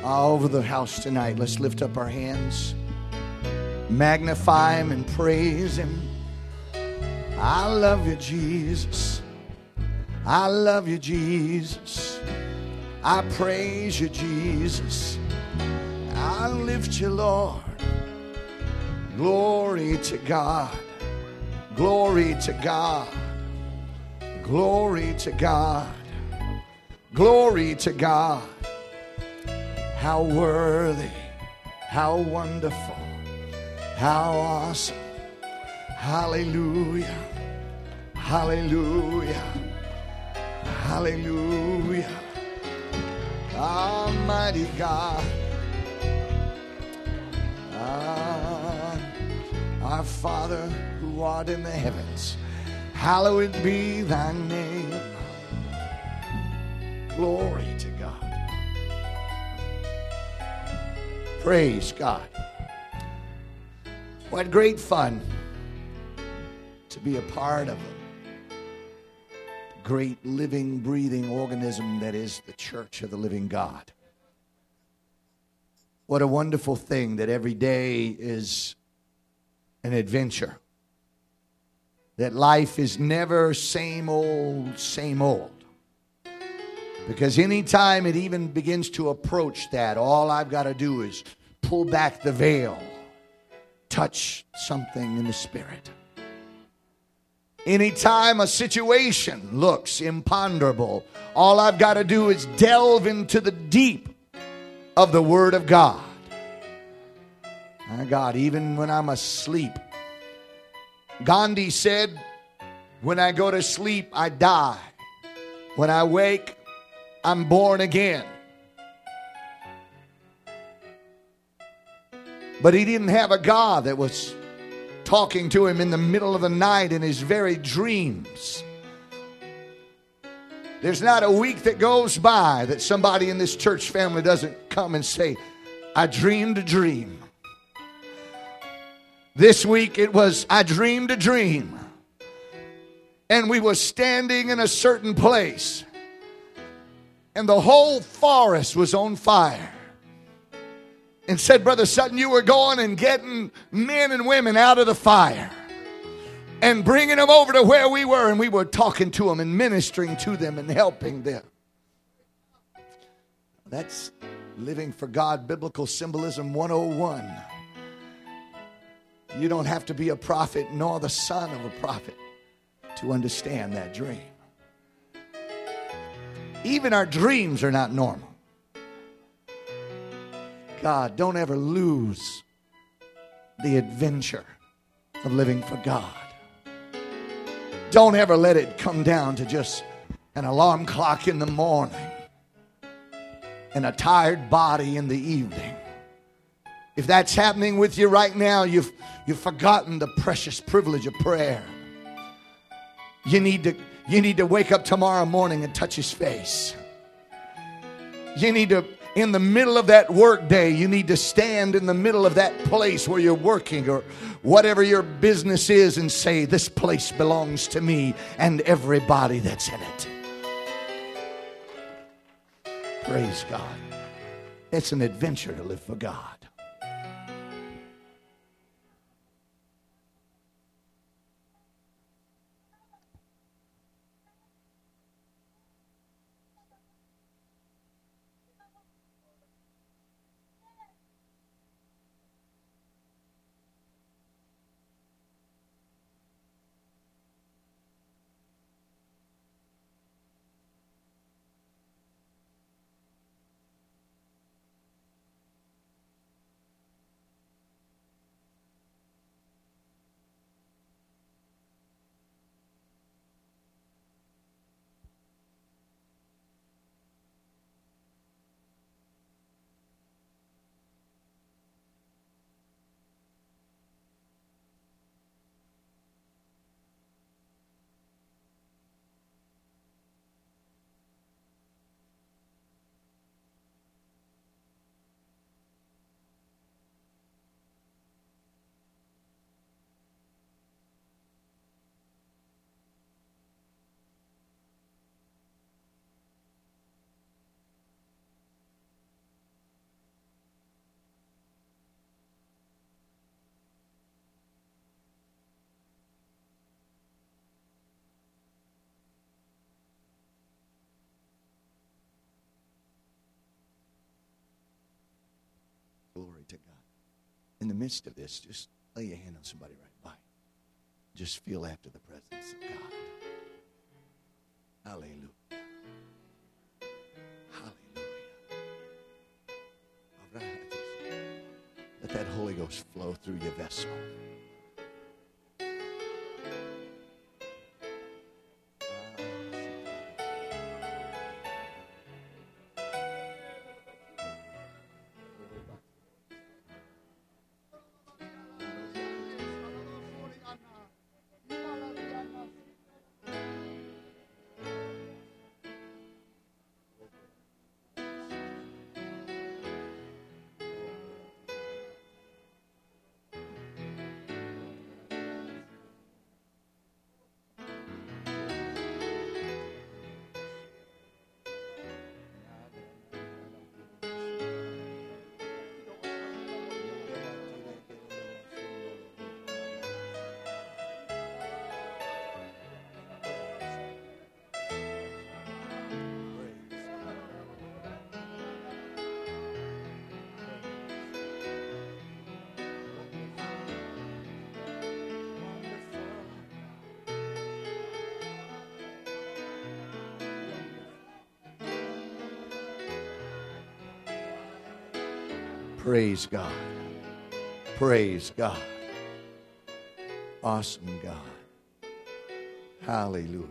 All over the house tonight, let's lift up our hands, magnify Him and praise Him. I love you, Jesus. I love you, Jesus. I praise you, Jesus. I lift you, Lord. Glory to God. Glory to God. Glory to God. Glory to God. How worthy, how wonderful, how awesome. Hallelujah. Hallelujah. Hallelujah. Almighty God. Our Father who art in the heavens, hallowed be thy name. Glory to God. Praise God. What great fun to be a part of a great living, breathing organism that is the Church of the Living God. What a wonderful thing that every day is an adventure. That life is never same old, same old. Because anytime it even begins to approach that, all I've got to do is pull back the veil, touch something in the Spirit. Anytime a situation looks imponderable, all I've got to do is delve into the deep of the Word of God. My God, even when I'm asleep, Gandhi said, when I go to sleep, I die. When I wake, I'm born again. But he didn't have a God that was talking to him in the middle of the night in his very dreams. There's not a week that goes by that somebody in this church family doesn't come and say, I dreamed a dream. This week it was, I dreamed a dream. And we were standing in a certain place. And the whole forest was on fire. And said, Brother Sutton, you were going and getting men and women out of the fire. And bringing them over to where we were. And we were talking to them and ministering to them and helping them. That's Living for God, Biblical Symbolism 101. You don't have to be a prophet nor the son of a prophet to understand that dream. Even our dreams are not normal. God, don't ever lose the adventure of living for God. Don't ever let it come down to just an alarm clock in the morning and a tired body in the evening. If that's happening with you right now, you've forgotten the precious privilege of prayer. You need to wake up tomorrow morning and touch His face. You need to, in the middle of that work day, you need to stand in the middle of that place where you're working or whatever your business is and say, this place belongs to me and everybody that's in it. Praise God. It's an adventure to live for God. Glory to God. In the midst of this, just lay your hand on somebody right by. Just feel after the presence of God. Hallelujah. Hallelujah. All right. Let that Holy Ghost flow through your vessel. Praise God. Praise God. Awesome God. Hallelujah.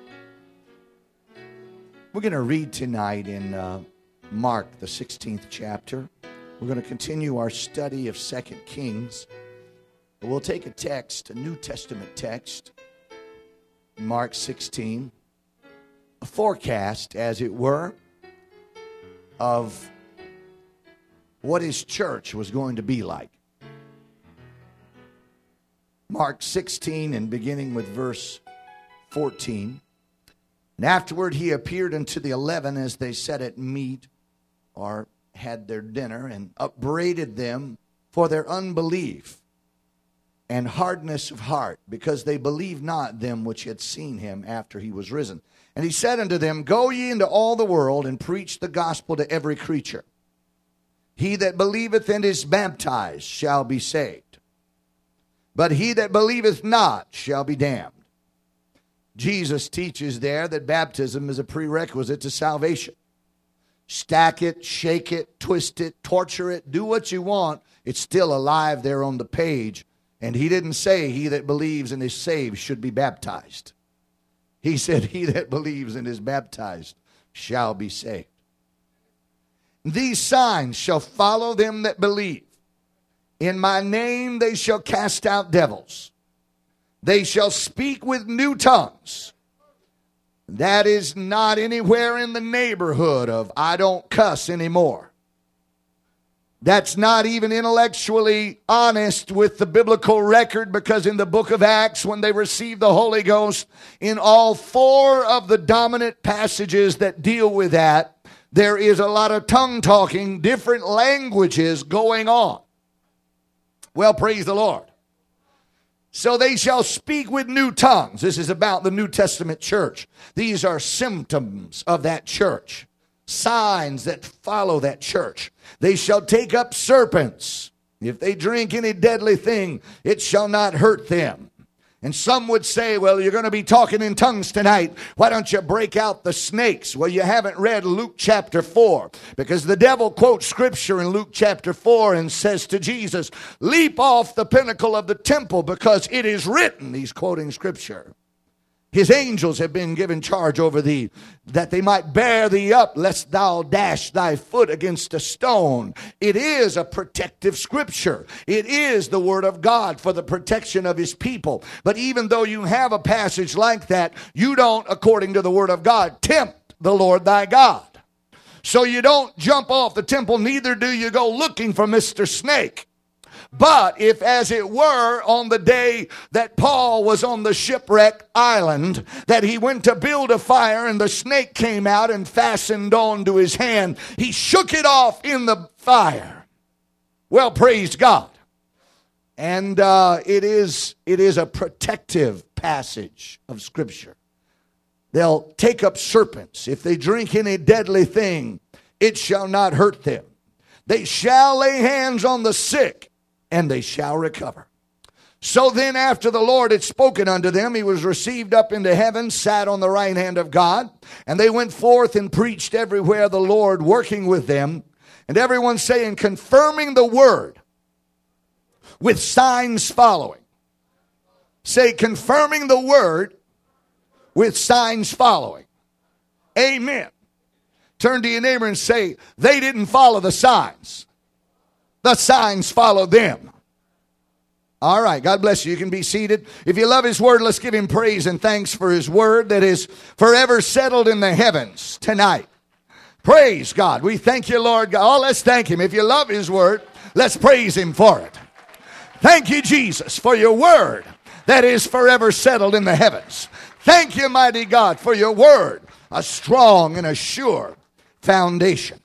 We're going to read tonight in Mark, the 16th chapter. We're going to continue our study of 2 Kings. We'll take a text, a New Testament text, Mark 16, a forecast, as it were, of what his church was going to be like. Mark 16, and beginning with verse 14. And afterward he appeared unto the 11 as they sat at meat, or had their dinner, and upbraided them for their unbelief and hardness of heart, because they believed not them which had seen him after he was risen. And he said unto them, Go ye into all the world, and preach the gospel to every creature. He that believeth and is baptized shall be saved, but he that believeth not shall be damned. Jesus teaches there that baptism is a prerequisite to salvation. Stack it, shake it, twist it, torture it, do what you want. It's still alive there on the page. And he didn't say he that believes and is saved should be baptized. He said he that believes and is baptized shall be saved. These signs shall follow them that believe. In my name they shall cast out devils. They shall speak with new tongues. That is not anywhere in the neighborhood of I don't cuss anymore. That's not even intellectually honest with the biblical record, because in the book of Acts, when they received the Holy Ghost, in all 4 of the dominant passages that deal with that, there is a lot of tongue talking, different languages going on. Well, praise the Lord. So they shall speak with new tongues. This is about the New Testament church. These are symptoms of that church, signs that follow that church. They shall take up serpents. If they drink any deadly thing, it shall not hurt them. And some would say, well, you're going to be talking in tongues tonight. Why don't you break out the snakes? Well, you haven't read Luke chapter 4, because the devil quotes scripture in Luke chapter 4 and says to Jesus, leap off the pinnacle of the temple, because it is written. He's quoting scripture. His angels have been given charge over thee, that they might bear thee up, lest thou dash thy foot against a stone. It is a protective scripture. It is the word of God for the protection of his people. But even though you have a passage like that, you don't, according to the word of God, tempt the Lord thy God. So you don't jump off the temple, neither do you go looking for Mr. Snake. But if, as it were, on the day that Paul was on the shipwreck island, that he went to build a fire and the snake came out and fastened onto his hand, he shook it off in the fire. Well, praise God. And it is a protective passage of Scripture. They'll take up serpents. If they drink any deadly thing, it shall not hurt them. They shall lay hands on the sick, and they shall recover. So then after the Lord had spoken unto them, he was received up into heaven, sat on the right hand of God. And they went forth and preached everywhere, the Lord working with them. And everyone saying, confirming the word with signs following. Say, confirming the word with signs following. Amen. Turn to your neighbor and say, they didn't follow the signs. The signs followed them. All right, God bless you. You can be seated. If you love his word, let's give him praise and thanks for his word that is forever settled in the heavens tonight. Praise God. We thank you, Lord God. Oh, let's thank him. If you love his word, let's praise him for it. Thank you, Jesus, for your word that is forever settled in the heavens. Thank you, mighty God, for your word, a strong and a sure foundation.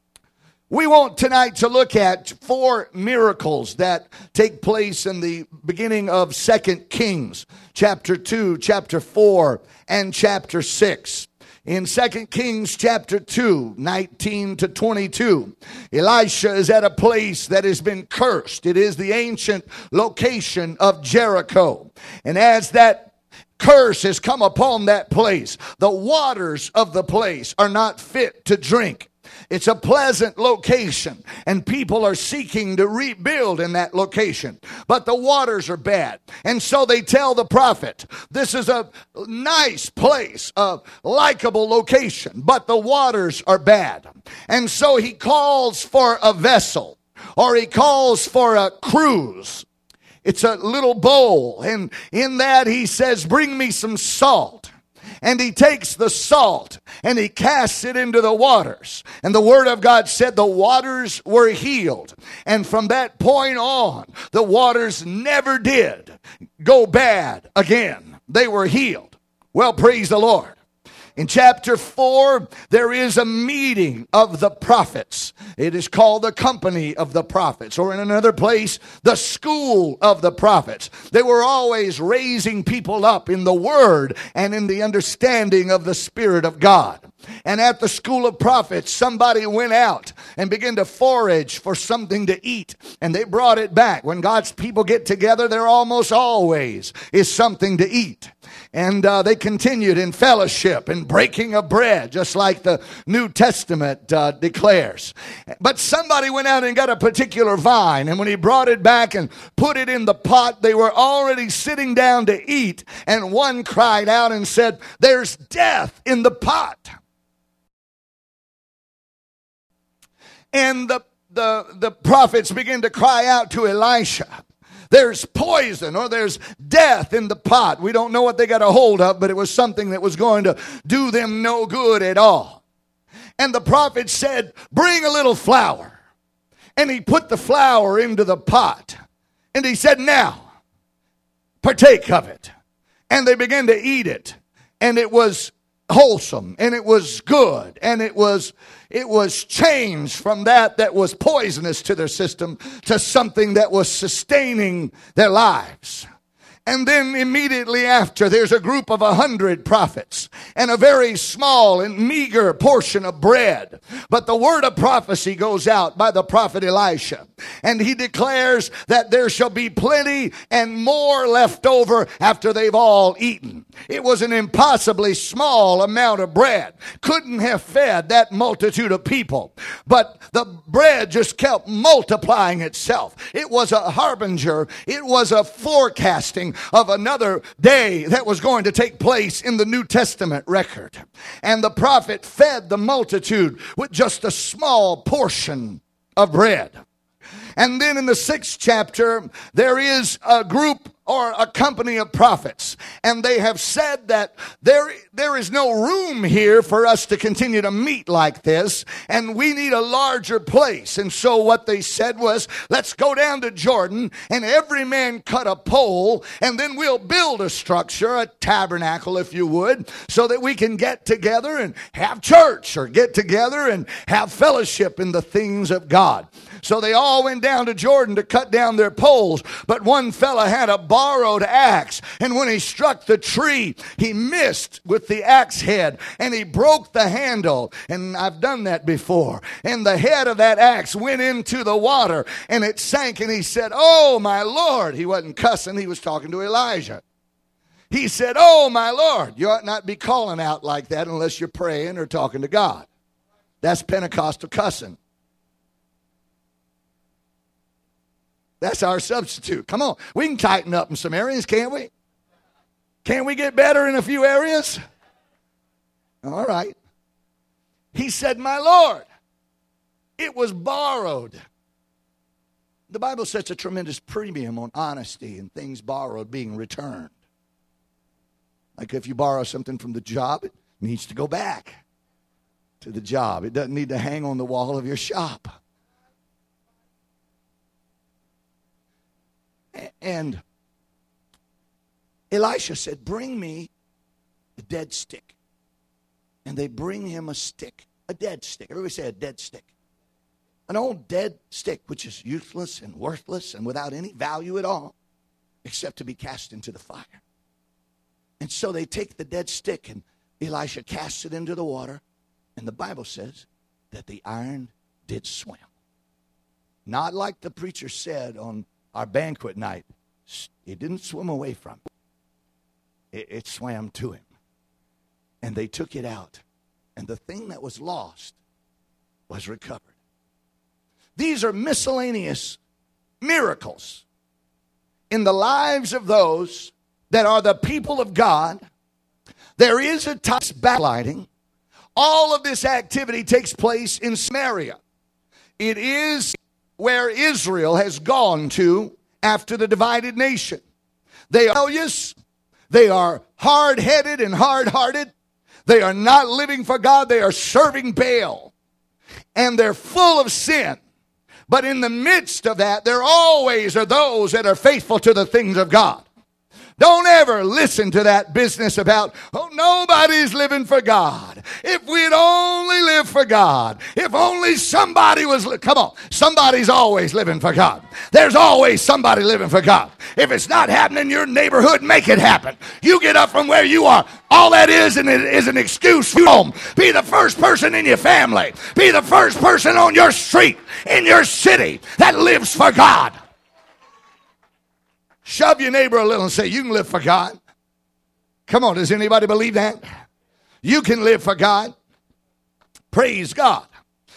We want tonight to look at 4 miracles that take place in the beginning of 2 Kings, chapter 2, chapter 4, and chapter 6. In 2 Kings chapter 2, 19 to 22, Elisha is at a place that has been cursed. It is the ancient location of Jericho. And as that curse has come upon that place, the waters of the place are not fit to drink. It's a pleasant location, and people are seeking to rebuild in that location. But the waters are bad. And so they tell the prophet, this is a nice place, a likable location, but the waters are bad. And so he calls for a vessel, or he calls for a cruise. It's a little bowl, and in that he says, bring me some salt. And he takes the salt and he casts it into the waters. And the word of God said the waters were healed. And from that point on, the waters never did go bad again. They were healed. Well, praise the Lord. In chapter 4, there is a meeting of the prophets. It is called the company of the prophets, or in another place, the school of the prophets. They were always raising people up in the word and in the understanding of the Spirit of God. And at the school of prophets, somebody went out and began to forage for something to eat. And they brought it back. When God's people get together, there almost always is something to eat. And they continued in fellowship and breaking of bread, just like the New Testament declares. But somebody went out and got a particular vine. And when he brought it back and put it in the pot, they were already sitting down to eat. And one cried out and said, there's death in the pot. And the prophets begin to cry out to Elisha. There's poison or there's death in the pot. We don't know what they got a hold of, but it was something that was going to do them no good at all. And the prophet said, bring a little flour. And he put the flour into the pot. And he said, now, partake of it. And they began to eat it. And it was wholesome, and it was good, and it was changed from that was poisonous to their system to something that was sustaining their lives. And then immediately after, there's a group of 100 prophets and a very small and meager portion of bread. But the word of prophecy goes out by the prophet Elisha. And he declares that there shall be plenty and more left over after they've all eaten. It was an impossibly small amount of bread. Couldn't have fed that multitude of people. But the bread just kept multiplying itself. It was a harbinger. It was a forecasting of another day that was going to take place in the New Testament record. And the prophet fed the multitude with just a small portion of bread. And then in the 6th chapter, there is a group or a company of prophets. And they have said that there is no room here for us to continue to meet like this. And we need a larger place. And so what they said was, let's go down to Jordan and every man cut a pole. And then we'll build a structure, a tabernacle, if you would, so that we can get together and have church or get together and have fellowship in the things of God. So they all went down to Jordan to cut down their poles. But one fella had a borrowed axe. And when he struck the tree, he missed with the axe head. And he broke the handle. And I've done that before. And the head of that axe went into the water. And it sank. And he said, "Oh, my Lord." He wasn't cussing. He was talking to Elijah. He said, "Oh, my Lord." You ought not be calling out like that unless you're praying or talking to God. That's Pentecostal cussing. That's our substitute. Come on. We can tighten up in some areas, can't we? Can't we get better in a few areas? All right. He said, "My Lord, it was borrowed." The Bible sets a tremendous premium on honesty and things borrowed being returned. Like if you borrow something from the job, it needs to go back to the job. It doesn't need to hang on the wall of your shop. And Elisha said, "Bring me a dead stick." And they bring him a stick, a dead stick. Everybody say a dead stick. An old dead stick, which is useless and worthless and without any value at all, except to be cast into the fire. And so they take the dead stick, and Elisha casts it into the water. And the Bible says that the iron did swim. Not like the preacher said on our banquet night. It didn't swim away from him. It swam to him. And they took it out. And the thing that was lost was recovered. These are miscellaneous miracles in the lives of those that are the people of God. There is a time of backsliding. All of this activity takes place in Samaria. It is where Israel has gone to after the divided nation. They are rebellious. They are hard-headed and hard-hearted. They are not living for God. They are serving Baal. And they're full of sin. But in the midst of that, there always are those that are faithful to the things of God. Don't ever listen to that business about, "Oh, nobody's living for God. If we'd only live for God. If only somebody was." Come on. Somebody's always living for God. There's always somebody living for God. If it's not happening in your neighborhood, make it happen. You get up from where you are. All that is, and it is an excuse for home. Be the first person in your family. Be the first person on your street, in your city, that lives for God. Shove your neighbor a little and say, "You can live for God." Come on, does anybody believe that? You can live for God. Praise God.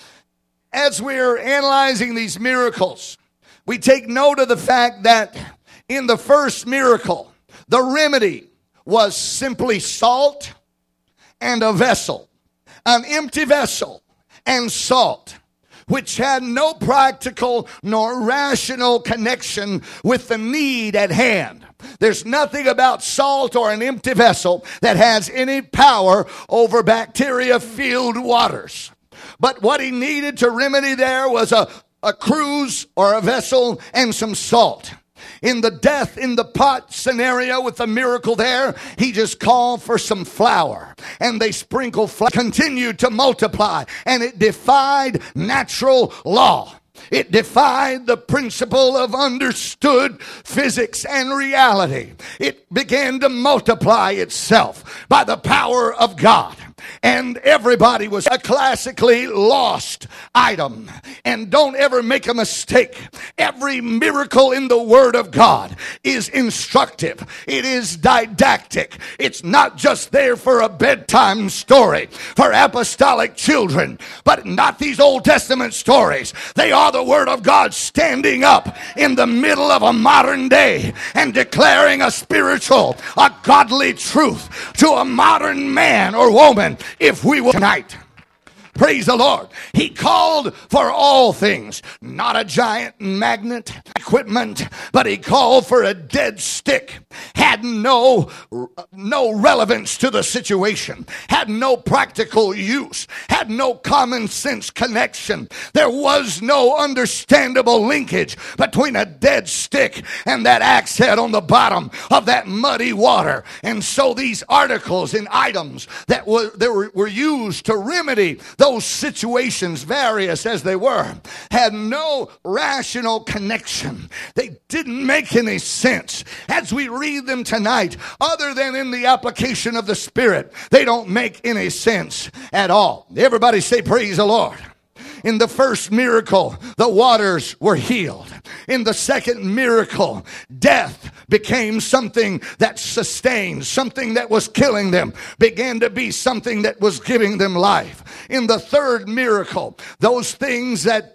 As we're analyzing these miracles, we take note of the fact that in the first miracle, the remedy was simply salt and a vessel, an empty vessel and salt, which had no practical nor rational connection with the need at hand. There's nothing about salt or an empty vessel that has any power over bacteria-filled waters. But what he needed to remedy there was a cruse or a vessel and some salt. In the death in the pot scenario with the miracle there, he just called for some flour. And they sprinkled flour, continued to multiply, and it defied natural law. It defied the principle of understood physics and reality. It began to multiply itself by the power of God. And everybody was a classically lost item. And don't ever make a mistake. Every miracle in the Word of God is instructive. It is didactic. It's not just there for a bedtime story for apostolic children, but not these Old Testament stories. They are the Word of God standing up in the middle of a modern day and declaring a spiritual, a godly truth to a modern man or woman. If we will tonight, praise the Lord. He called for all things, not a giant magnet equipment, but he called for a dead stick. Had no relevance to the situation, had no practical use, had no common sense connection. There was no understandable linkage between a dead stick and that axe head on the bottom of that muddy water. And so these articles and items that were used to remedy the those situations, various as they were, had no rational connection. They didn't make any sense. As we read them tonight, other than in the application of the Spirit, they don't make any sense at all. Everybody say, praise the Lord. In the first miracle, the waters were healed. In the second miracle, death became something that sustained, something that was killing them, began to be something that was giving them life. In the third miracle, those things that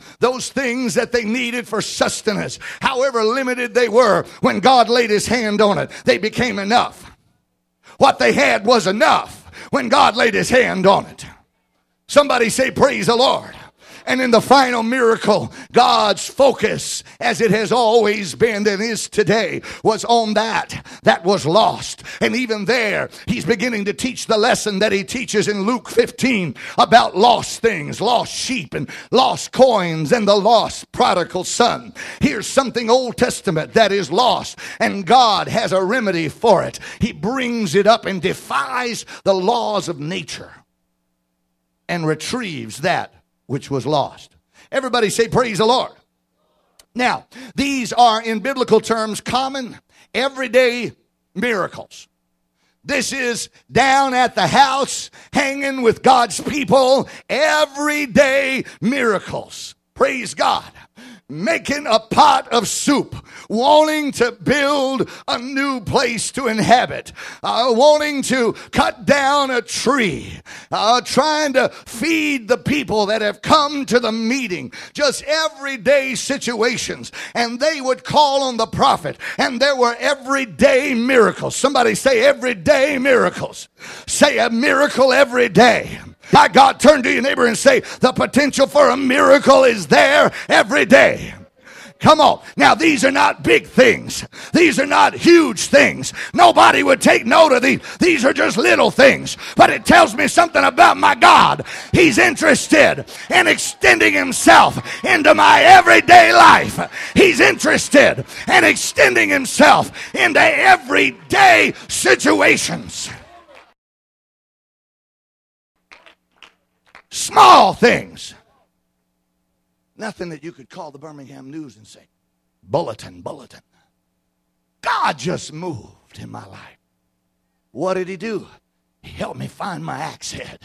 they needed for sustenance, however limited they were, when God laid his hand on it, they became enough. What they had was enough when God laid his hand on it. Somebody say, praise the Lord. And in the final miracle, God's focus, as it has always been and is today, was on that was lost. And even there, he's beginning to teach the lesson that he teaches in Luke 15 about lost things, lost sheep and lost coins and the lost prodigal son. Here's something Old Testament that is lost, and God has a remedy for it. He brings it up and defies the laws of nature and retrieves that which was lost. Everybody say, praise the Lord. Now, these are, in biblical terms, common, everyday miracles. This is down at the house, hanging with God's people, everyday miracles. Praise God. Making a pot of soup, wanting to build a new place to inhabit, wanting to cut down a tree, trying to feed the people that have come to the meeting, just everyday situations. And they would call on the prophet, and there were everyday miracles. Somebody say everyday miracles. Say a miracle every day. By God, turn to your neighbor and say, the potential for a miracle is there every day. Come on. Now, these are not big things. These are not huge things. Nobody would take note of these. These are just little things. But it tells me something about my God. He's interested in extending himself into my everyday life. He's interested in extending himself into everyday situations. Small things. Nothing that you could call the Birmingham News and say, bulletin. God just moved in my life. What did he do? He helped me find my axe head.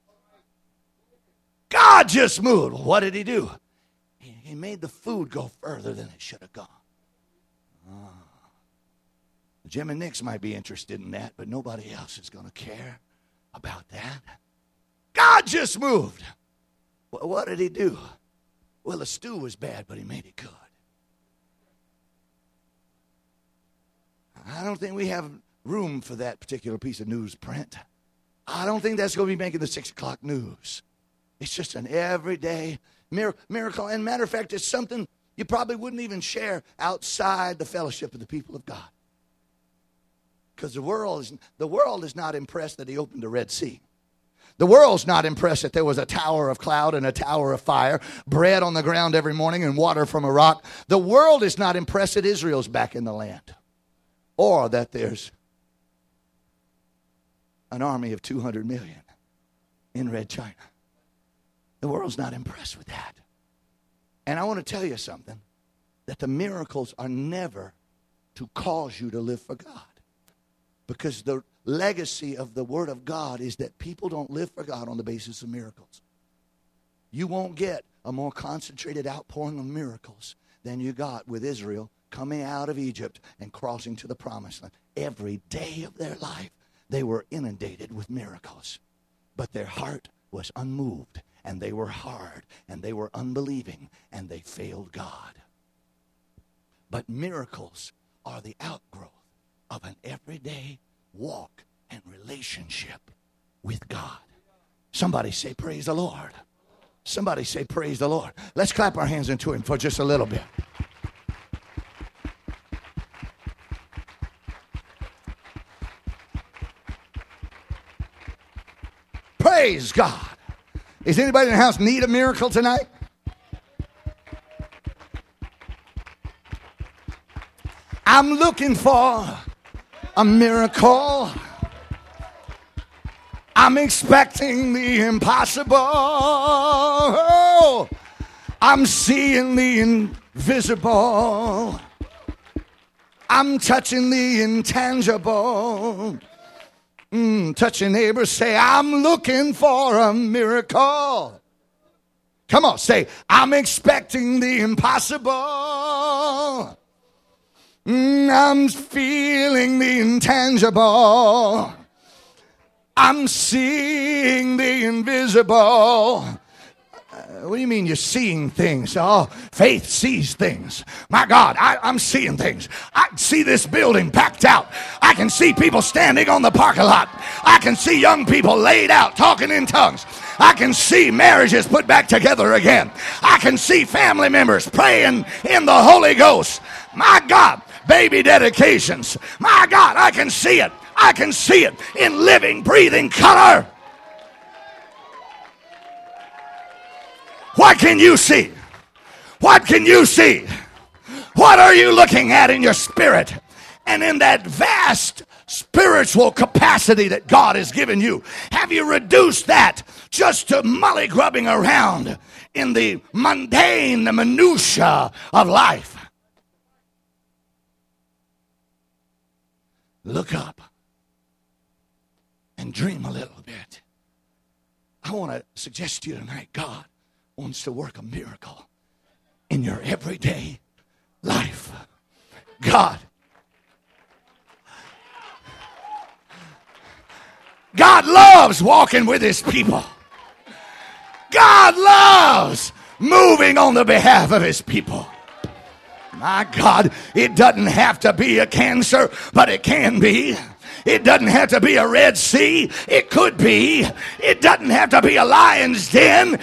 God just moved. What did he do? He made the food go further than it should have gone. Jim and Nick's might be interested in that, but nobody else is going to care about that. God just moved. What did he do? Well, the stew was bad, but he made it good. I don't think we have room for that particular piece of newsprint. I don't think that's going to be making the 6 o'clock news. It's just an everyday miracle. And matter of fact, it's something you probably wouldn't even share outside the fellowship of the people of God. Because the world is not impressed that he opened the Red Sea. The world's not impressed that there was a tower of cloud and a tower of fire, bread on the ground every morning and water from a rock. The world is not impressed that Israel's back in the land, or that there's an army of 200 million in Red China. The world's not impressed with that. And I want to tell you something, that the miracles are never to cause you to live for God. Because the legacy of the Word of God is that people don't live for God on the basis of miracles. You won't get a more concentrated outpouring of miracles than you got with Israel coming out of Egypt and crossing to the Promised Land. Every day of their life, they were inundated with miracles. But their heart was unmoved, and they were hard, and they were unbelieving, and they failed God. But miracles are the outgrowth of an everyday walk and relationship with God. Somebody say, praise the Lord. Somebody say, praise the Lord. Let's clap our hands into him for just a little bit. Praise God. Is anybody in the house need a miracle tonight? I'm looking for a miracle. I'm expecting the impossible. I'm seeing the invisible. I'm touching the intangible. Touch your neighbor, say, I'm looking for a miracle. Come on, say, I'm expecting the impossible. I'm feeling the intangible. I'm seeing the invisible. What do you mean you're seeing things? Oh, faith sees things. My God, I'm seeing things. I see this building packed out. I can see people standing on the parking lot. I can see young people laid out talking in tongues. I can see marriages put back together again. I can see family members praying in the Holy Ghost. My God, baby dedications. My God, I can see it. I can see it in living, breathing color. What can you see? What can you see? What are you looking at in your spirit? And in that vast spiritual capacity that God has given you, have you reduced that just to mully-grubbing around in the mundane, the minutia of life? Look up and dream a little bit. I want to suggest to you tonight, God wants to work a miracle in your everyday life. God loves walking with his people. God loves moving on the behalf of his people. My God, it doesn't have to be a cancer, but it can be. It doesn't have to be a Red Sea. It could be. It doesn't have to be a lion's den.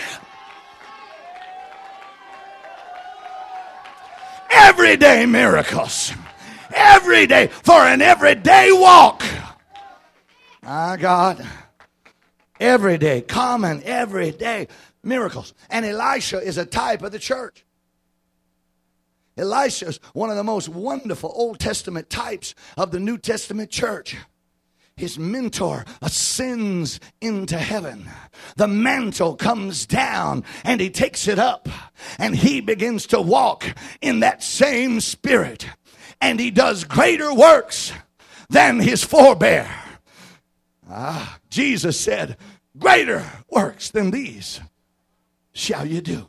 Everyday miracles. Every day. For an everyday walk. My God. Every day. Common, everyday miracles. And Elisha is a type of the church. Elisha is one of the most wonderful Old Testament types of the New Testament church. His mentor ascends into heaven. The mantle comes down and he takes it up. And he begins to walk in that same spirit. And he does greater works than his forebear. Jesus said, greater works than these shall you do.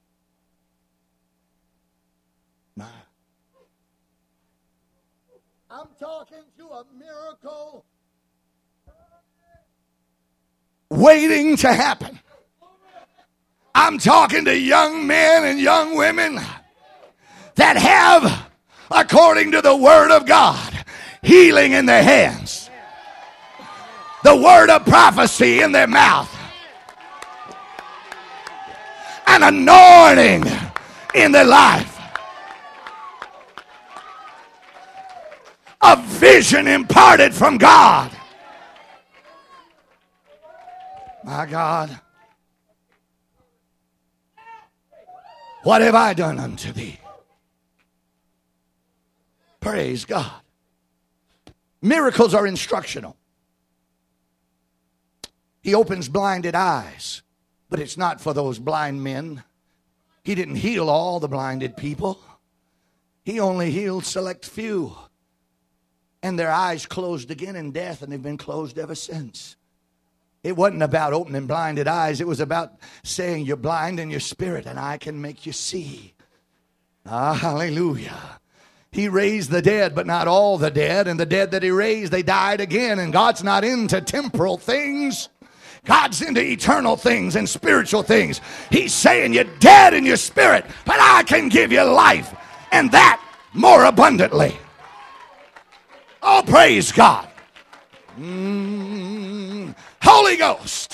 I'm talking to a miracle waiting to happen. I'm talking to young men and young women that have, according to the word of God, healing in their hands, the word of prophecy in their mouth, an anointing in their life, a vision imparted from God. My God, what have I done unto thee? Praise God. Miracles are instructional. He opens blinded eyes, but it's not for those blind men. He didn't heal all the blinded people. He only healed select few. And their eyes closed again in death, and they've been closed ever since. It wasn't about opening blinded eyes. It was about saying, you're blind in your spirit, and I can make you see. Hallelujah. He raised the dead, but not all the dead. And the dead that he raised, they died again. And God's not into temporal things. God's into eternal things and spiritual things. He's saying you're dead in your spirit, but I can give you life, and that more abundantly. Oh, praise God. Holy Ghost.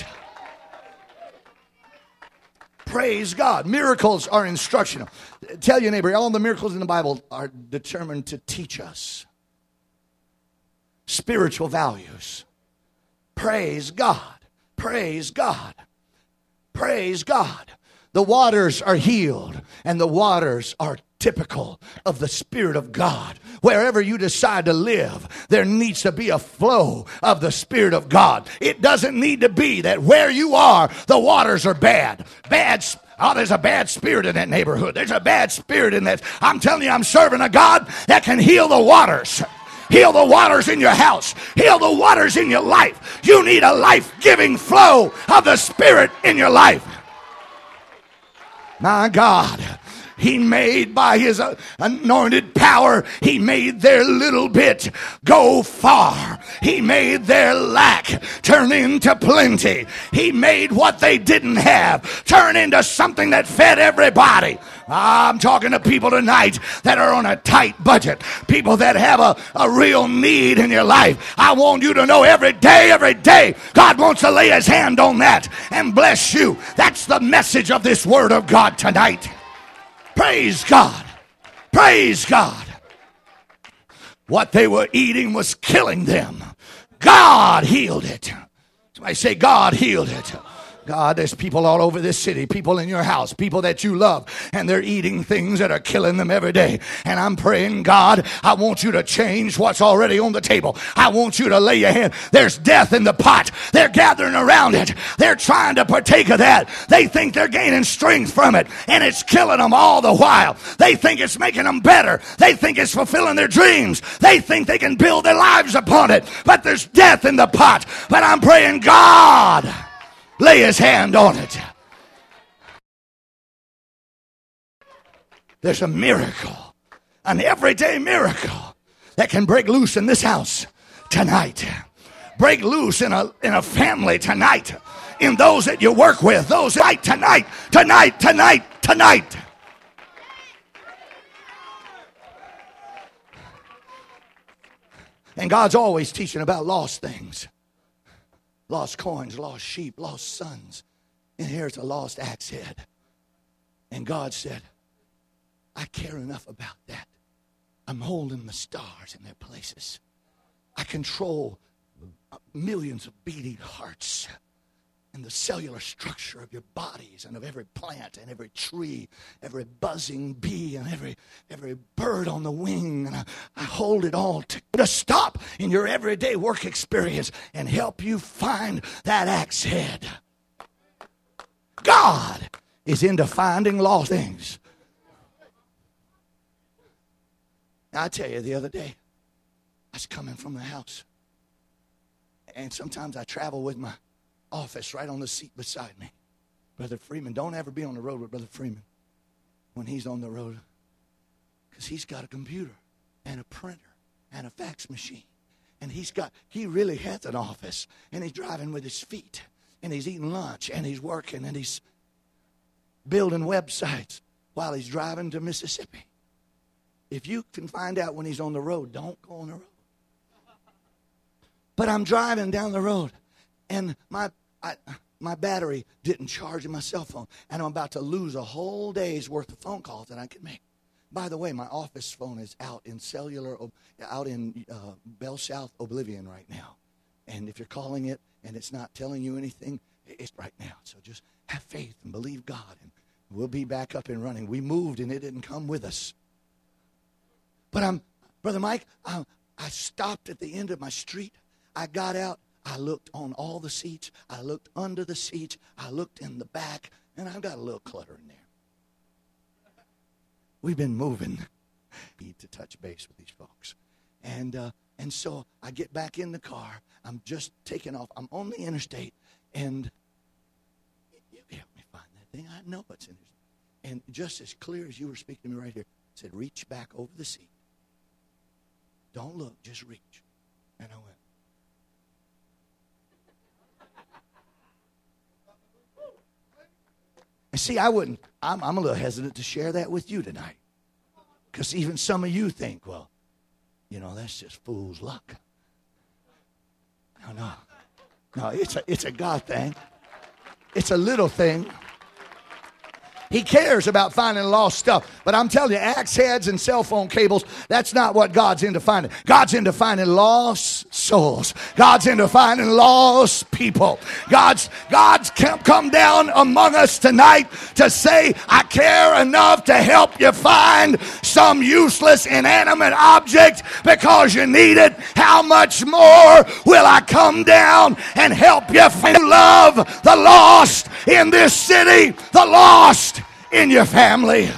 Praise God. Miracles are instructional. Tell your neighbor, all the miracles in the Bible are determined to teach us spiritual values. Praise God. Praise God. Praise God. The waters are healed and the waters are typical of the Spirit of God. Wherever you decide to live, there needs to be a flow of the Spirit of God. It doesn't need to be that where you are, the waters are bad. Oh, there's a bad spirit in that neighborhood. There's a bad spirit in that. I'm telling you, I'm serving a God that can heal the waters. Heal the waters in your house. Heal the waters in your life. You need a life-giving flow of the Spirit in your life. My God. He made by his anointed power, he made their little bit go far. He made their lack turn into plenty. He made what they didn't have turn into something that fed everybody. I'm talking to people tonight that are on a tight budget. People that have a real need in your life. I want you to know every day, God wants to lay his hand on that and bless you. That's the message of this word of God tonight. Praise God. Praise God. What they were eating was killing them. God healed it. Somebody say, God healed it. God, there's people all over this city, people in your house, people that you love, and they're eating things that are killing them every day. And I'm praying, God, I want you to change what's already on the table. I want you to lay your hand. There's death in the pot. They're gathering around it. They're trying to partake of that. They think they're gaining strength from it, and it's killing them all the while. They think it's making them better. They think it's fulfilling their dreams. They think they can build their lives upon it, but there's death in the pot. But I'm praying, God, lay his hand on it. There's a miracle, an everyday miracle that can break loose in this house tonight. Break loose in a family tonight. In those that you work with. Those tonight. And God's always teaching about lost things. Lost coins, lost sheep, lost sons. And here's a lost axe head. And God said, I care enough about that. I'm holding the stars in their places. I control millions of beating hearts and the cellular structure of your bodies and of every plant and every tree, every buzzing bee and every bird on the wing. And I hold it all to stop in your everyday work experience and help you find that axe head. God is into finding lost things. I tell you, the other day, I was coming from the house. And sometimes I travel with my office right on the seat beside me. Brother Freeman, don't ever be on the road with Brother Freeman when he's on the road, because he's got a computer and a printer and a fax machine, and he really has an office, and he's driving with his feet, and he's eating lunch, and he's working, and he's building websites while he's driving to Mississippi. If you can find out when he's on the road, don't go on the road. But I'm driving down the road, and my battery didn't charge in my cell phone, and I'm about to lose a whole day's worth of phone calls that I could make. By the way, my office phone is out in Bell South oblivion right now. And if you're calling it and it's not telling you anything, it's right now. So just have faith and believe God, and we'll be back up and running. We moved, and it didn't come with us. But Brother Mike, I stopped at the end of my street. I got out. I looked on all the seats. I looked under the seats. I looked in the back, and I've got a little clutter in there. We've been moving. Need to touch base with these folks. And so I get back in the car. I'm just taking off. I'm on the interstate, and you can help me find that thing. I know it's in there. And just as clear as you were speaking to me right here, it said, reach back over the seat. Don't look, just reach. And I went. And see, I'm a little hesitant to share that with you tonight. Because even some of you think, well, that's just fool's luck. No, it's a God thing. It's a little thing. He cares about finding lost stuff. But I'm telling you, axe heads and cell phone cables, that's not what God's into finding. God's into finding lost souls. God's into finding lost people. God's come down among us tonight to say, I care enough to help you find some useless, inanimate object because you need it. How much more will I come down and help you love the lost in this city, the lost in your family?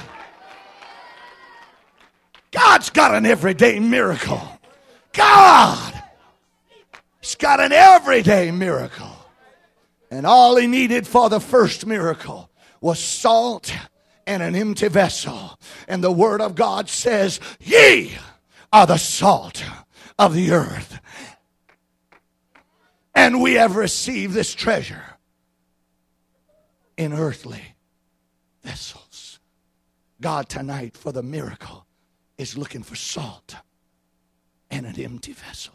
God's got an everyday miracle. God, He's got an everyday miracle. And all He needed for the first miracle was salt and an empty vessel. And the Word of God says, ye are the salt of the earth. And we have received this treasure in earthly vessels. God tonight for the miracle is looking for salt and an empty vessel.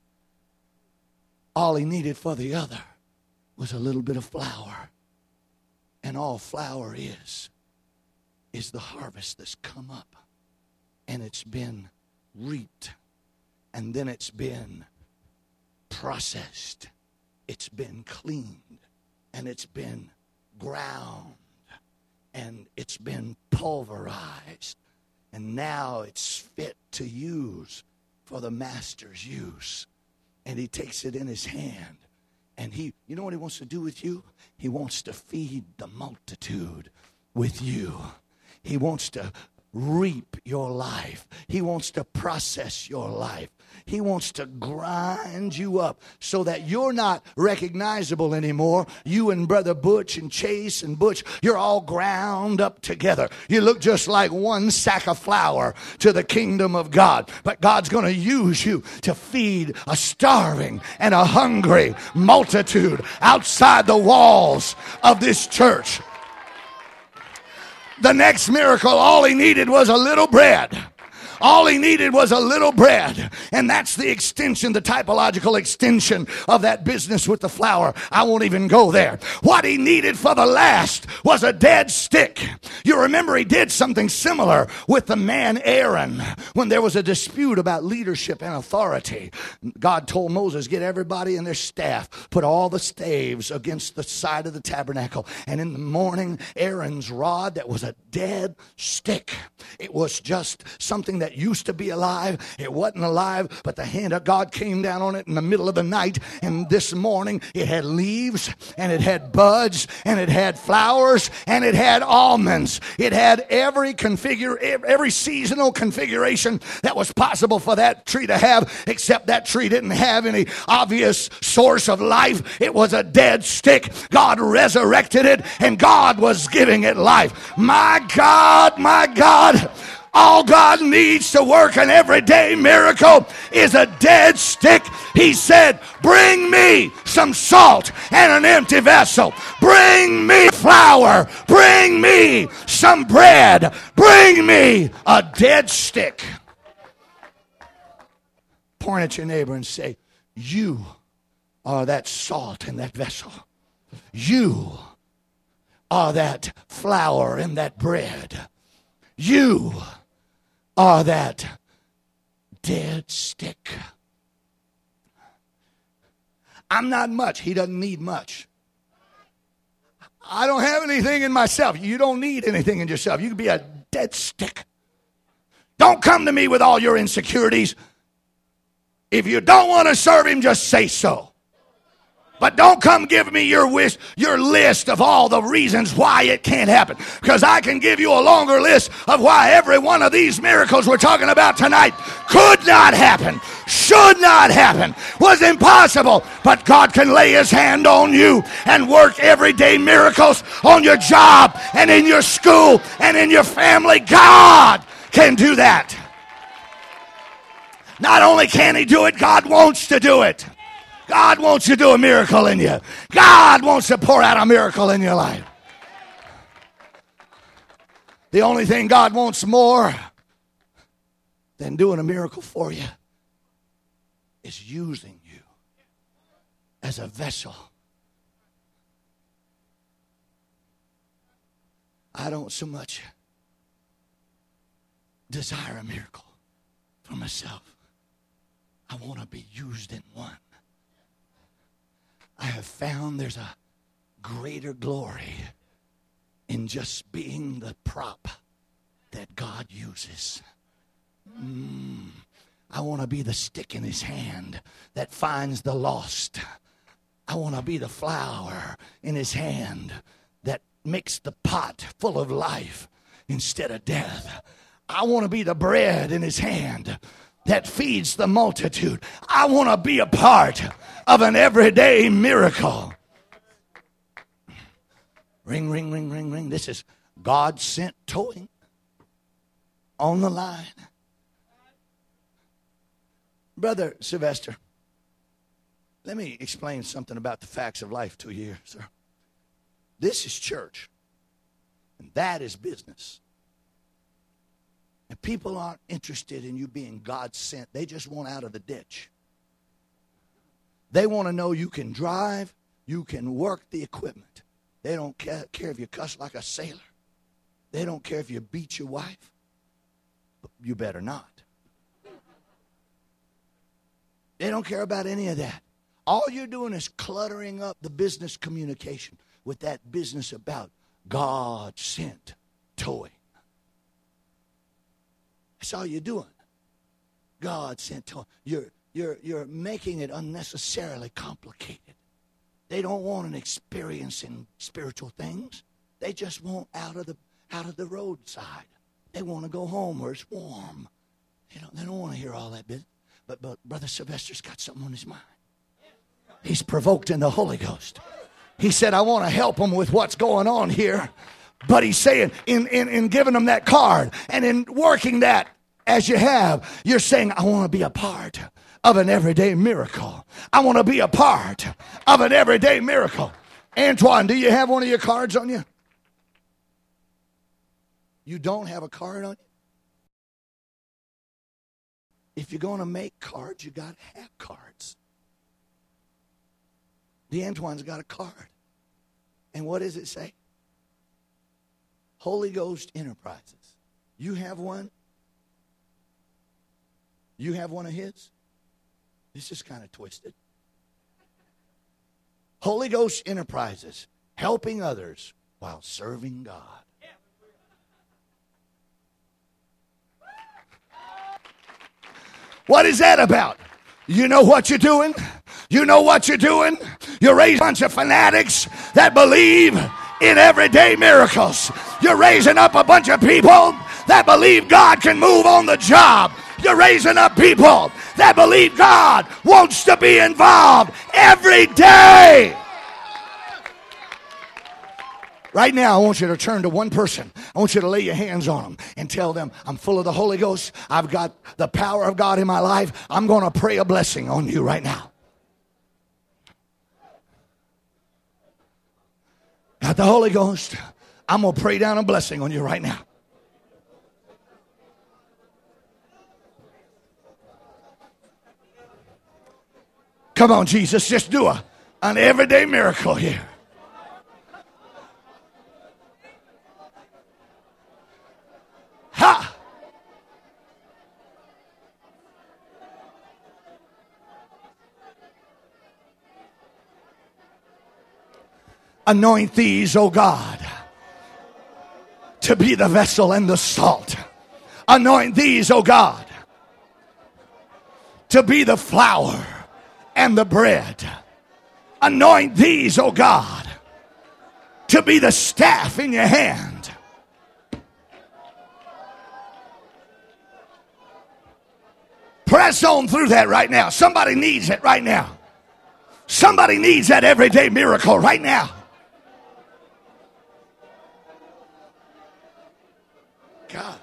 All He needed for the other was a little bit of flour. And all flour is the harvest that's come up. And it's been reaped. And then it's been processed. It's been cleaned. And it's been ground. And it's been pulverized. And now it's fit to use for the master's use. And He takes it in His hand. And you know what He wants to do with you? He wants to feed the multitude with you. He wants to reap your life. He wants to process your life. He wants to grind you up so that you're not recognizable anymore. You and Brother Butch and Chase and Butch, you're all ground up together. You look just like one sack of flour to the kingdom of God. But God's going to use you to feed a starving and a hungry multitude outside the walls of this church. The next miracle, all He needed was a little bread. All He needed was a little bread. And that's the extension, the typological extension of that business with the flour. I won't even go there. What He needed for the last was a dead stick. You remember He did something similar with the man Aaron when there was a dispute about leadership and authority. God told Moses, get everybody and their staff, put all the staves against the side of the tabernacle. And in the morning, Aaron's rod that was a dead stick. It was just something that used to be alive. It wasn't alive, but the hand of God came down on it in the middle of the night. And this morning it had leaves and it had buds and it had flowers and it had almonds. It had every seasonal configuration that was possible for that tree to have, except that tree didn't have any obvious source of life. It was a dead stick. God resurrected it and God was giving it life. My God, my God. All God needs to work an everyday miracle is a dead stick. He said, bring me some salt and an empty vessel. Bring me flour. Bring me some bread. Bring me a dead stick. Point at your neighbor and say, you are that salt in that vessel. You are that flour in that bread. You are that dead stick. I'm not much. He doesn't need much. I don't have anything in myself. You don't need anything in yourself. You can be a dead stick. Don't come to me with all your insecurities. If you don't want to serve Him, just say so. But don't come give me your list of all the reasons why it can't happen. Because I can give you a longer list of why every one of these miracles we're talking about tonight could not happen, should not happen, was impossible. But God can lay His hand on you and work everyday miracles on your job and in your school and in your family. God can do that. Not only can He do it, God wants to do it. God wants to do a miracle in you. God wants to pour out a miracle in your life. The only thing God wants more than doing a miracle for you is using you as a vessel. I don't so much desire a miracle for myself. I want to be used in one. I have found there's a greater glory in just being the prop that God uses. I want to be the stick in his hand that finds the lost. I want to be the flower in his hand that makes the pot full of life instead of death. I want to be the bread in his hand that feeds the multitude. I want to be a part of an everyday miracle. Ring, ring, ring, ring, ring. This is God sent towing on the line. Brother Sylvester, let me explain something about the facts of life to you, sir. This is church, and that is business. And people aren't interested in you being God sent. They just want out of the ditch. They want to know you can drive, you can work the equipment. They don't care if you cuss like a sailor. They don't care if you beat your wife. But you better not. They don't care about any of that. All you're doing is cluttering up the business communication with that business about God sent towing. That's all you're doing. God sent towing. You're making it unnecessarily complicated. They don't want an experience in spiritual things. They just want out of the roadside. They want to go home where it's warm. They don't want to hear all that business. But Brother Sylvester's got something on his mind. He's provoked in the Holy Ghost. He said, I want to help him with what's going on here. But he's saying, in giving them that card and in working that as you have, you're saying, I want to be a part of an everyday miracle. I want to be a part of an everyday miracle. Antoine, do you have one of your cards on you? You don't have a card on you? If you're going to make cards, you got to have cards. The Antoine's got a card. And what does it say? Holy Ghost Enterprises. You have one? You have one of his? This is kind of twisted. Holy Ghost Enterprises, helping others while serving God. What is that about? You know what you're doing? You know what you're doing? You're raising a bunch of fanatics that believe in everyday miracles. You're raising up a bunch of people that believe God can move on the job. You're raising up people that believe God wants to be involved every day. Right now, I want you to turn to one person. I want you to lay your hands on them and tell them, I'm full of the Holy Ghost. I've got the power of God in my life. I'm going to pray a blessing on you right now. Got the Holy Ghost. I'm going to pray down a blessing on you right now. Come on, Jesus, just do an everyday miracle here. Ha! Anoint these, O God, to be the vessel and the salt. Anoint these, O God, to be the flour and the bread. Anoint these, O God, to be the staff in your hand. Press on through that right now. Somebody needs it right now. Somebody needs that everyday miracle right now. God.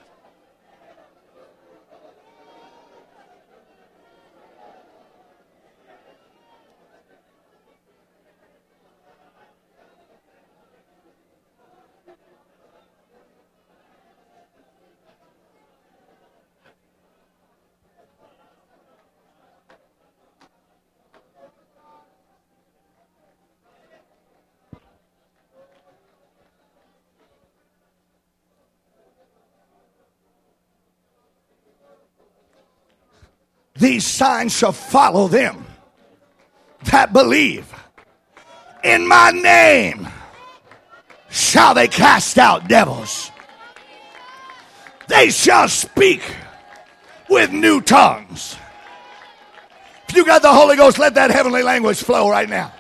These signs shall follow them that believe. In my name shall they cast out devils. They shall speak with new tongues. If you got the Holy Ghost, let that heavenly language flow right now.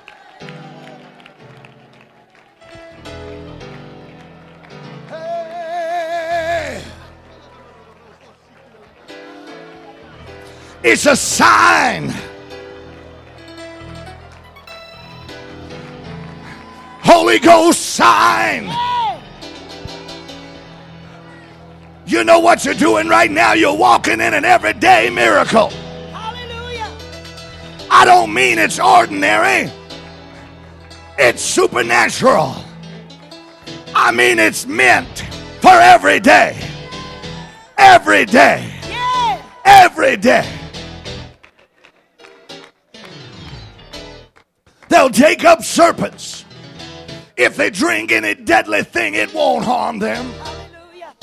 Hey. It's a sign. Holy Ghost sign. You know what you're doing right now? You're walking in an everyday miracle. Hallelujah. I don't mean it's ordinary. It's supernatural. I mean it's meant for every day. Every day. Yeah. Every day. They'll take up serpents. If they drink any deadly thing, it won't harm them. Hallelujah.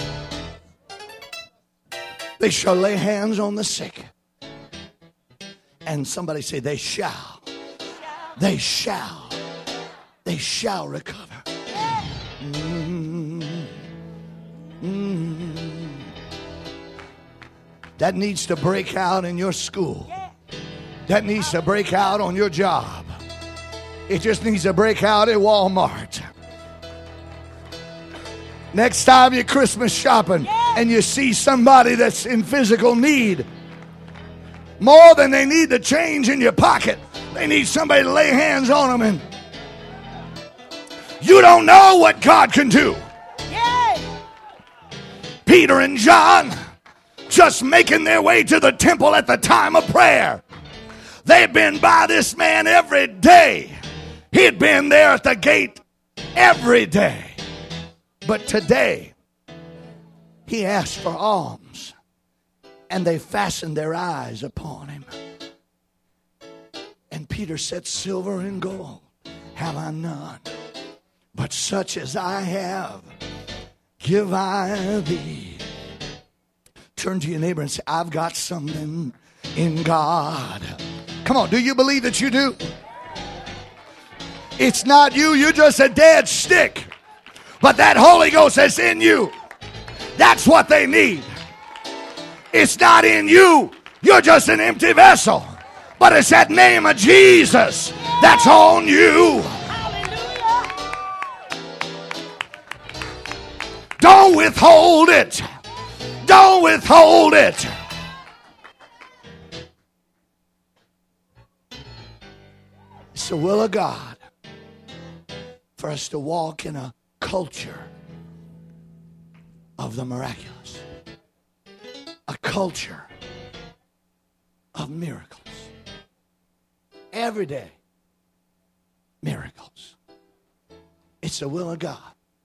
They shall lay hands on the sick. And somebody say, they shall. They shall. They shall recover. That needs to break out in your school. That needs to break out on your job. It just needs to break out at Walmart. Next time you're Christmas shopping and you see somebody that's in physical need, more than they need the change in your pocket, they need somebody to lay hands on them. And you don't know what God can do. Peter and John just making their way to the temple at the time of prayer. They'd been by this man every day. He'd been there at the gate every day. But today, he asked for alms, and they fastened their eyes upon him. And Peter said, silver and gold have I none, but such as I have, give I thee. Turn to your neighbor and say, I've got something in God. Come on, do you believe that you do? It's not you, you're just a dead stick. But that Holy Ghost that's in you, that's what they need. It's not in you, you're just an empty vessel. But it's that name of Jesus that's on you. Don't withhold it. Don't withhold it. It's the will of God for us to walk in a culture of the miraculous. A culture of miracles. Every day, miracles. It's the will of God.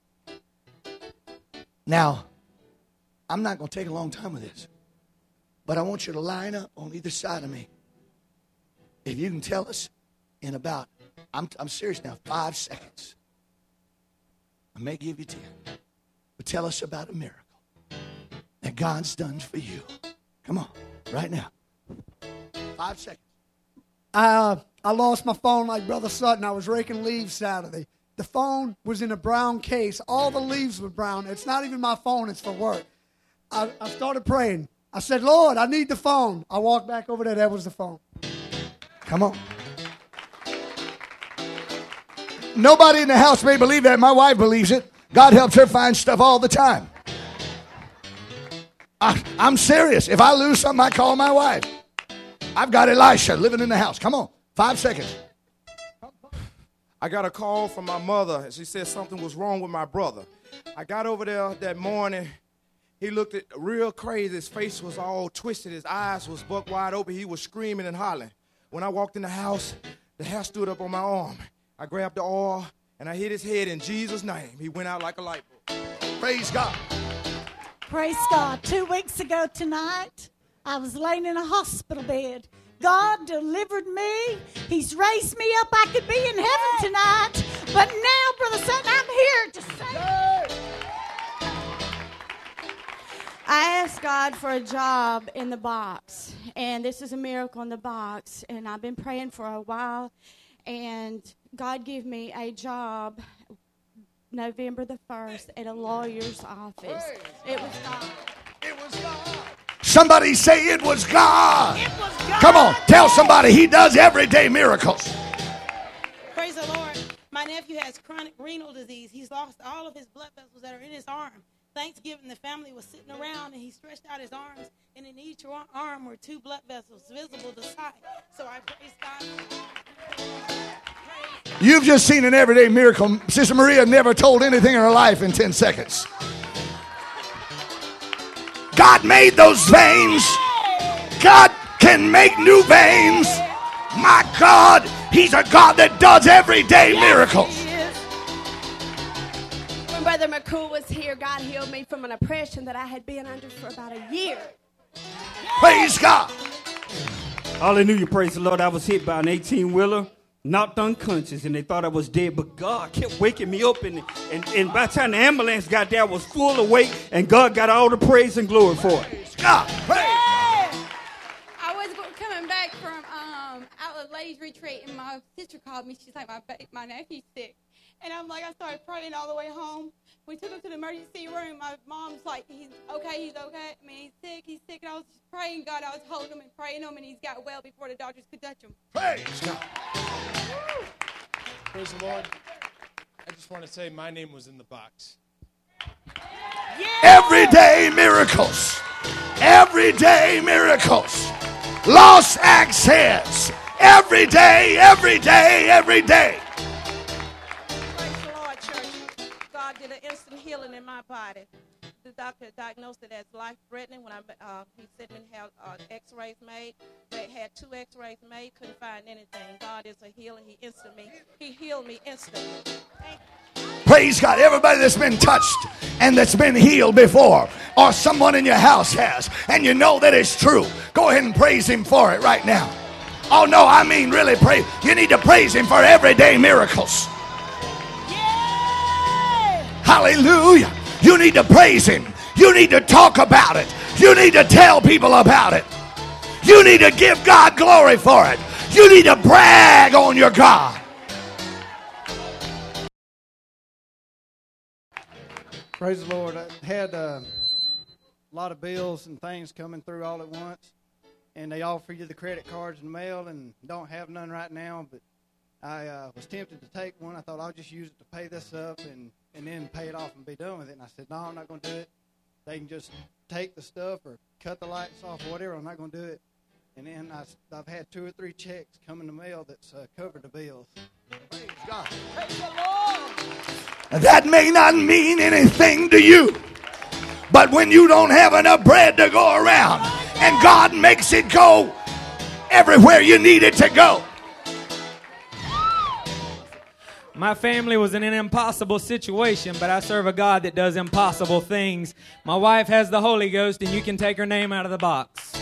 Now, I'm not going to take a long time with this, but I want you to line up on either side of me. If you can tell us in about, I'm serious now, 5 seconds. I may give you 10, but tell us about a miracle that God's done for you. Come on, right now. 5 seconds. I lost my phone like Brother Sutton. I was raking leaves Saturday. The phone was in a brown case. All the leaves were brown. It's not even my phone. It's for work. I started praying. I said, Lord, I need the phone. I walked back over there. That was the phone. Come on. Nobody in the house may believe that. My wife believes it. God helps her find stuff all the time. I'm serious. If I lose something, I call my wife. I've got Elisha living in the house. Come on. 5 seconds. I got a call from my mother. She said something was wrong with my brother. I got over there that morning. He looked at real crazy. His face was all twisted. His eyes was buck wide open. He was screaming and hollering. When I walked in the house, the hair stood up on my arm. I grabbed the oil, and I hit his head in Jesus' name. He went out like a light bulb. Praise God. Praise God. 2 weeks ago tonight, I was laying in a hospital bed. God delivered me. He's raised me up. I could be in heaven tonight. But now, Brother Sutton, I'm here to say I asked God for a job in the box, and this is a miracle in the box, and I've been praying for a while, and God gave me a job November the 1st at a lawyer's office. It was God. It was God. Somebody say it was God. It was God. Come on, tell somebody he does everyday miracles. Praise the Lord. My nephew has chronic renal disease. He's lost all of his blood vessels that are in his arm. Thanksgiving, the family was sitting around, and he stretched out his arms, and in each arm were 2 blood vessels visible to sight. So I praise God. You've just seen an everyday miracle. Sister Maria never told anything in her life in 10 seconds. God made those veins. God can make new veins. My God, he's a God that does everyday miracles. When Brother McCool was here, God healed me from an oppression that I had been under for about a year. Praise God. Hallelujah, praise the Lord. I was hit by an 18-wheeler, knocked unconscious, and they thought I was dead, but God kept waking me up, and by the time the ambulance got there, I was full awake, and God got all the praise and glory for it. Praise God. Praise God. I was coming back from out of ladies retreat, and my sister called me. She's like, my nephew's sick. And I'm like, I started praying all the way home. We took him to the emergency room. My mom's like, he's okay. I mean, he's sick. And I was just praying, God. I was holding him and praying him, and he's got well before the doctors could touch him. Praise God. Praise the Lord. I just want to say my name was in the box. Everyday miracles. Everyday miracles. Lost access. Every day, every day, every day. Praise the Lord, church. God did an instant healing in my body. The doctor diagnosed it as life-threatening when he said we had x-rays made. They had 2 x-rays made, couldn't find anything. God is a healer. He healed me instantly. Thank you. Praise God. Everybody that's been touched and that's been healed before, or someone in your house has, and you know that it's true, go ahead and praise him for it right now. Oh, no, I mean really praise. You need to praise him for everyday miracles. Hallelujah. You need to praise him. You need to talk about it. You need to tell people about it. You need to give God glory for it. You need to brag on your God. Praise the Lord. I had a lot of bills and things coming through all at once, and they offer you the credit cards in the mail, and don't have none right now, but I was tempted to take one. I thought I'll just use it to pay this up and then pay it off and be done with it. And I said, no, I'm not going to do it. They can just take the stuff or cut the lights off or whatever. I'm not going to do it. And then I've had 2 or 3 checks come in the mail that's covered the bills. Praise God. Praise the Lord. That may not mean anything to you, but when you don't have enough bread to go around and God makes it go everywhere you need it to go. My family was in an impossible situation, but I serve a God that does impossible things. My wife has the Holy Ghost, and you can take her name out of the box.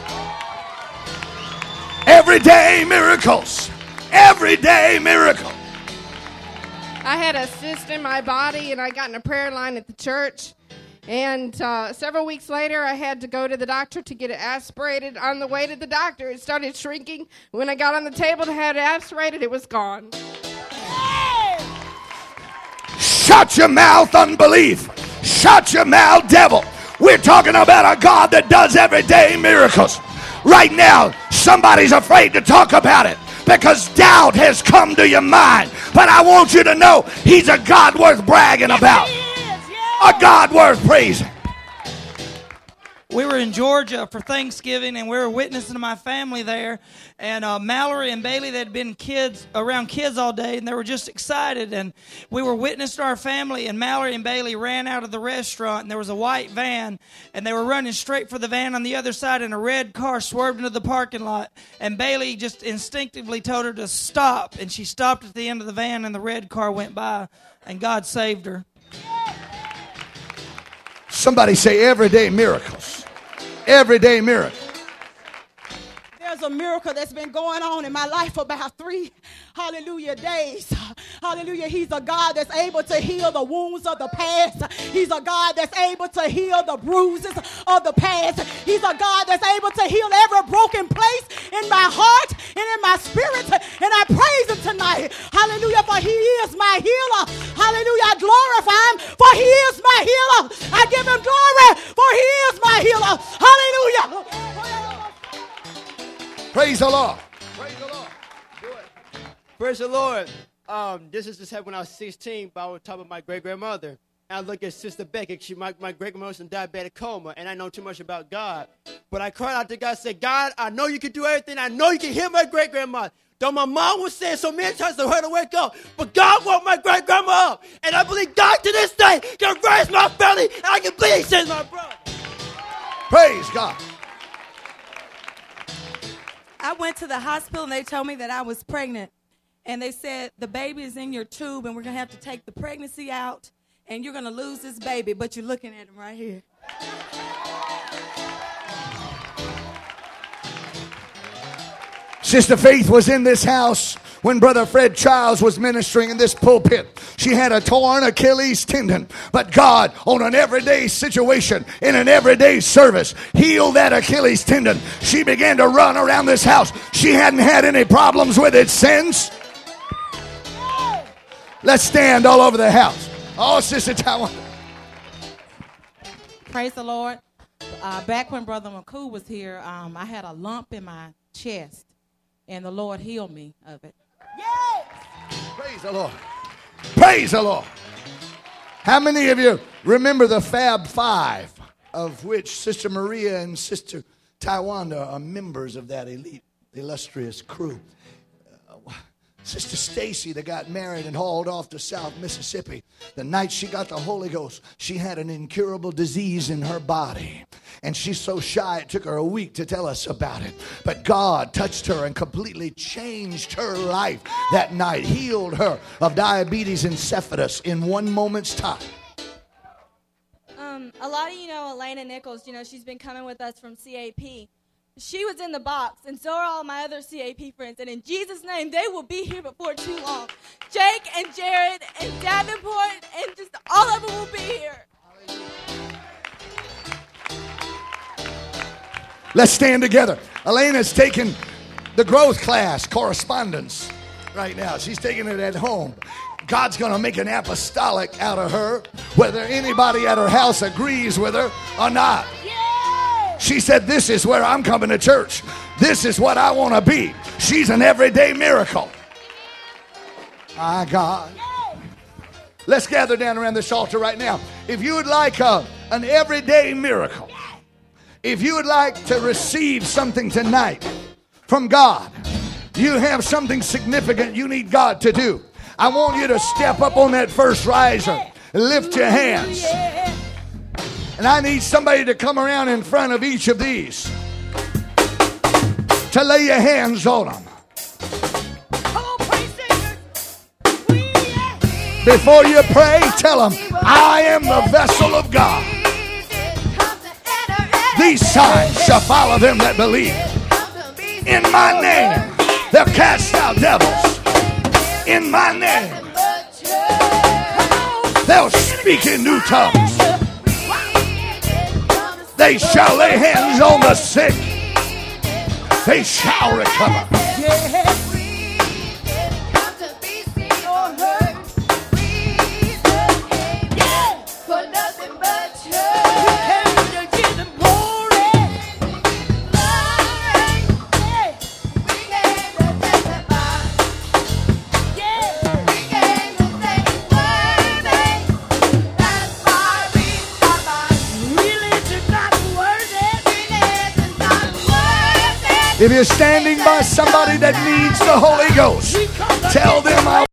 Everyday miracles. Everyday miracle. I had a cyst in my body, and I got in a prayer line at the church. And several weeks later, I had to go to the doctor to get it aspirated. On the way to the doctor, it started shrinking. When I got on the table to have it aspirated, it was gone. Shut your mouth, unbelief. Shut your mouth, devil. We're talking about a God that does everyday miracles. Right now, somebody's afraid to talk about it because doubt has come to your mind. But I want you to know he's a God worth bragging about. A God worth praising. We were in Georgia for Thanksgiving, and we were witnessing to my family there. And Mallory and Bailey, they'd been around kids all day, and they were just excited. And we were witnessing to our family, and Mallory and Bailey ran out of the restaurant, and there was a white van, and they were running straight for the van on the other side, and a red car swerved into the parking lot. And Bailey just instinctively told her to stop, and she stopped at the end of the van, and the red car went by, and God saved her. Somebody say everyday miracles. Everyday miracle. There's a miracle that's been going on in my life for about 3 days. Hallelujah. He's a God that's able to heal the wounds of the past. He's a God that's able to heal the bruises of the past. He's a God that's able to heal every broken place in my heart and in my spirit. And I praise him tonight. Hallelujah, for he is my healer. Hallelujah, I glorify him, for he is my healer. I give him glory, for he is my healer. Hallelujah. Praise the Lord. Praise the Lord. This just happened when I was 16, but I was talking about my great-grandmother. And I look at Sister Becky. My great-grandmother was in diabetic coma, and I know too much about God. But I cried out to God and said, God, I know you can do everything. I know you can heal my great-grandmother. Though my mom was saying so many times to her to wake up, but God woke my great-grandma up. And I believe God to this day can raise my family, and I can believe he sends my brother. Praise God. I went to the hospital, and they told me that I was pregnant. And they said, the baby is in your tube, and we're going to have to take the pregnancy out, and you're going to lose this baby, but you're looking at him right here. Sister Faith was in this house when Brother Fred Childs was ministering in this pulpit. She had a torn Achilles tendon, but God, on an everyday situation, in an everyday service, healed that Achilles tendon. She began to run around this house. She hadn't had any problems with it since. Let's stand all over the house. Oh, Sister Taiwan. Praise the Lord. Back when Brother McCool was here, I had a lump in my chest, and the Lord healed me of it. Yes! Praise the Lord. Praise the Lord. How many of you remember the Fab Five, of which Sister Maria and Sister Taiwanda are members of that elite, illustrious crew? Sister Stacy that got married and hauled off to South Mississippi, the night she got the Holy Ghost, she had an incurable disease in her body. And she's so shy, it took her a week to tell us about it. But God touched her and completely changed her life that night, healed her of diabetes insipidus in one moment's time. A lot of you know Elena Nichols. You know, she's been coming with us from CAP. She was in the box, and so are all my other CAP friends. And in Jesus' name, they will be here before too long. Jake and Jared and Davenport and just all of them will be here. Let's stand together. Elena's taking the growth class, correspondence, right now. She's taking it at home. God's going to make an apostolic out of her, whether anybody at her house agrees with her or not. She said, this is where I'm coming to church. This is what I want to be. She's an everyday miracle. My God. Let's gather down around this altar right now. If you would like an everyday miracle, if you would like to receive something tonight from God, you have something significant you need God to do, I want you to step up on that first riser. Lift your hands. And I need somebody to come around in front of each of these to lay your hands on them. Before you pray, tell them, I am the vessel of God. These signs shall follow them that believe. In my name, they'll cast out devils. In my name, they'll speak in new tongues. They shall lay hands on the sick. They shall recover. If you're standing by somebody that needs the Holy Ghost, tell them I'll